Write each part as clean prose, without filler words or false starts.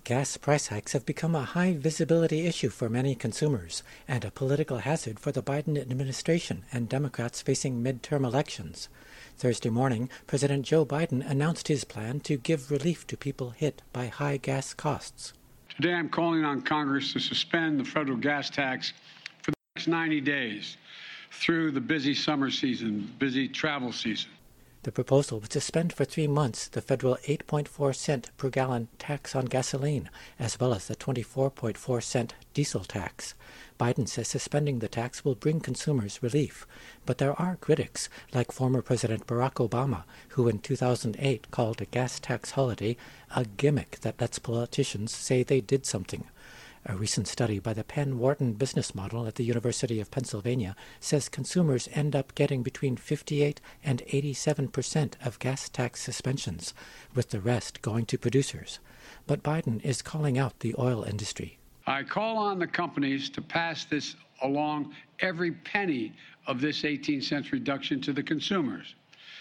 Gas price hikes have become a high-visibility issue for many consumers and a political hazard for the Biden administration and Democrats facing midterm elections. Thursday morning, President Joe Biden announced his plan to give relief to people hit by high gas costs. Today I'm calling on Congress to suspend the federal gas tax for the next 90 days through the busy summer season, busy travel season. The proposal would suspend for 3 months the federal 8.4-cent per gallon tax on gasoline, as well as the 24.4-cent diesel tax. Biden says suspending the tax will bring consumers relief. But there are critics, like former President Barack Obama, who in 2008 called a gas tax holiday a gimmick that lets politicians say they did something. A recent study by the Penn Wharton Business Model at the University of Pennsylvania says consumers end up getting between 58 and 87% of gas tax suspensions, with the rest going to producers. But Biden is calling out the oil industry. I call on the companies to pass this along, every penny of this 18-cent reduction to the consumers.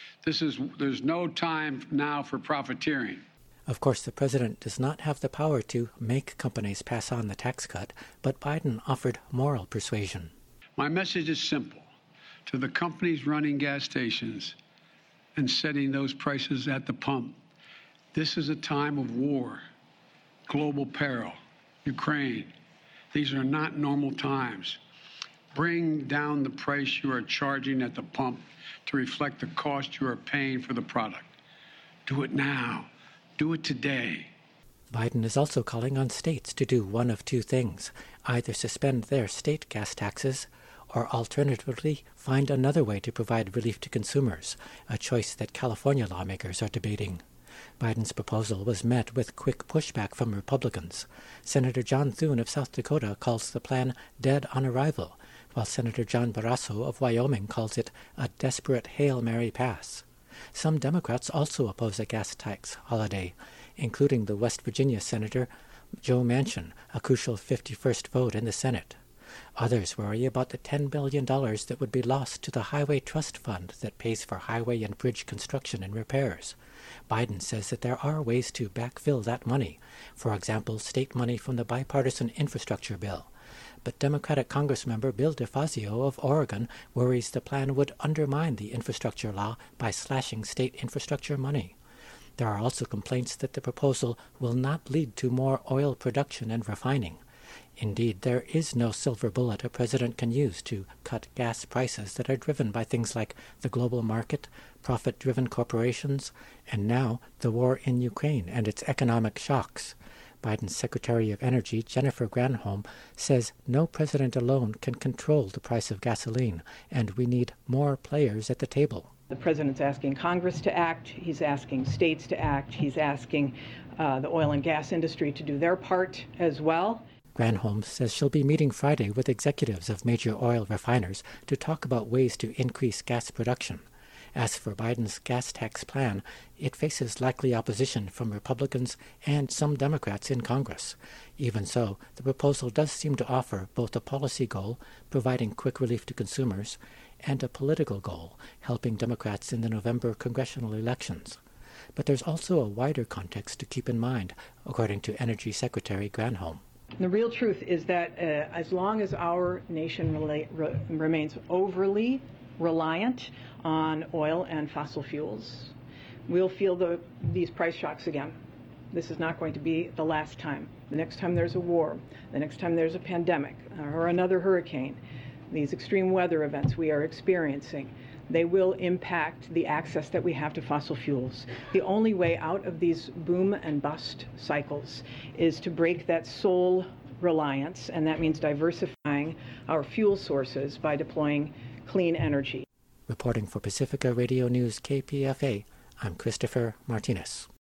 There's no time now for profiteering. Of course, the president does not have the power to make companies pass on the tax cut, but Biden offered moral persuasion. My message is simple. To the companies running gas stations and setting those prices at the pump, this is a time of war, global peril, Ukraine. These are not normal times. Bring down the price you are charging at the pump to reflect the cost you are paying for the product. Do it now. Do it today. Biden is also calling on states to do one of two things: either suspend their state gas taxes or alternatively find another way to provide relief to consumers, a choice that California lawmakers are debating. Biden's proposal was met with quick pushback from Republicans. Senator John Thune of South Dakota calls the plan dead on arrival, while Senator John Barrasso of Wyoming calls it a desperate Hail Mary pass. Some Democrats also oppose a gas tax holiday, including the West Virginia Senator Joe Manchin, a crucial 51st vote in the Senate. Others worry about the $10 billion that would be lost to the Highway Trust Fund that pays for highway and bridge construction and repairs. Biden says that there are ways to backfill that money, for example, state money from the bipartisan infrastructure bill. But Democratic Congressmember Bill DeFazio of Oregon worries the plan would undermine the infrastructure law by slashing state infrastructure money. There are also complaints that the proposal will not lead to more oil production and refining. Indeed, there is no silver bullet a president can use to cut gas prices that are driven by things like the global market, profit-driven corporations, and now the war in Ukraine and its economic shocks. Biden's Secretary of Energy, Jennifer Granholm, says no president alone can control the price of gasoline, and we need more players at the table. The president's asking Congress to act. He's asking states to act. He's asking the oil and gas industry to do their part as well. Granholm says she'll be meeting Friday with executives of major oil refiners to talk about ways to increase gas production. As for Biden's gas tax plan, it faces likely opposition from Republicans and some Democrats in Congress. Even so, the proposal does seem to offer both a policy goal, providing quick relief to consumers, and a political goal, helping Democrats in the November congressional elections. But there's also a wider context to keep in mind, according to Energy Secretary Granholm. The real truth is that as long as our nation remains overly reliant on oil and fossil fuels, we'll feel these price shocks again. This is not going to be the last time. The next time there's a war, the next time there's a pandemic or another hurricane, these extreme weather events we are experiencing, they will impact the access that we have to fossil fuels. The only way out of these boom and bust cycles is to break that sole reliance, and that means diversifying our fuel sources by deploying clean energy. Reporting for Pacifica Radio News KPFA, I'm Christopher Martinez.